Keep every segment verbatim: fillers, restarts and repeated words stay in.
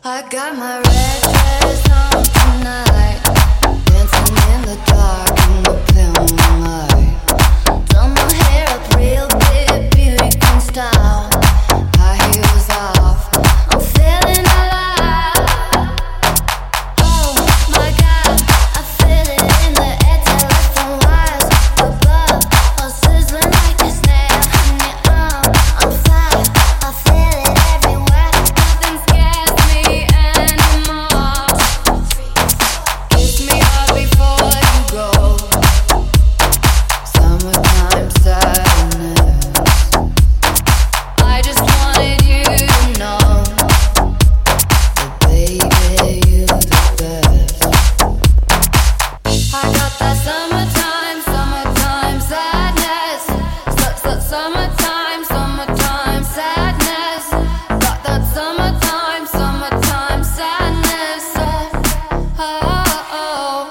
I got my red dress on tonight, dancing in the dark in the pale moonlight. Done my hair up real big, beauty queen style. High heels off, I'm feeling alive. Oh my God, I feel it in the air, telephone wires above, all sizzling like a snare. Honey, I'm on fire, I feel it everywhere. Nothing scares me anymore. Kiss me all before you go. Summertime sadness. I just wanted you to know that, baby, you're the best. I got that summertime, summertime sadness. Su- su- Summertime, summertime sadness. Got that summertime, summertime sadness. Oh, oh, oh.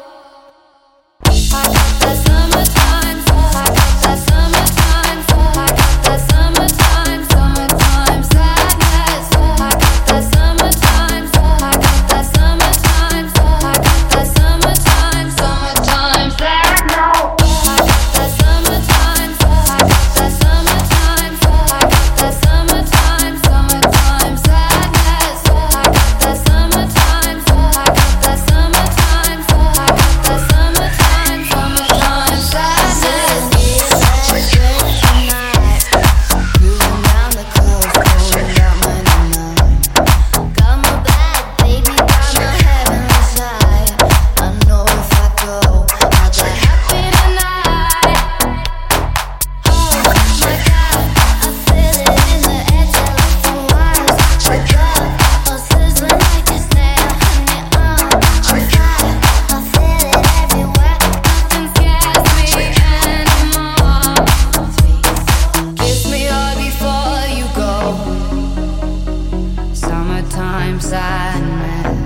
I got that summertime, I got that summertime, I got that summertime, summertime sadness. I got that summertime, I got that summertime, I got that summertime, summertime sadness. I got that summertime, I got that summertime, I got that summertime, summertime sadness. I got that summertime, I got that summertime, I got that summertime, summertime sadness. Tonight, cruising down the coast, going down ninety-nine. Got my bag, baby, got my heavenly side. I know if I go, I'll be happy tonight. Oh my God, I feel it in the air, telephone wires above, all sizzling like a snare. Honey, I'm on fire, I feel it everywhere. Nothing scares me anymore. Kiss me all before you go. Summertime sadness.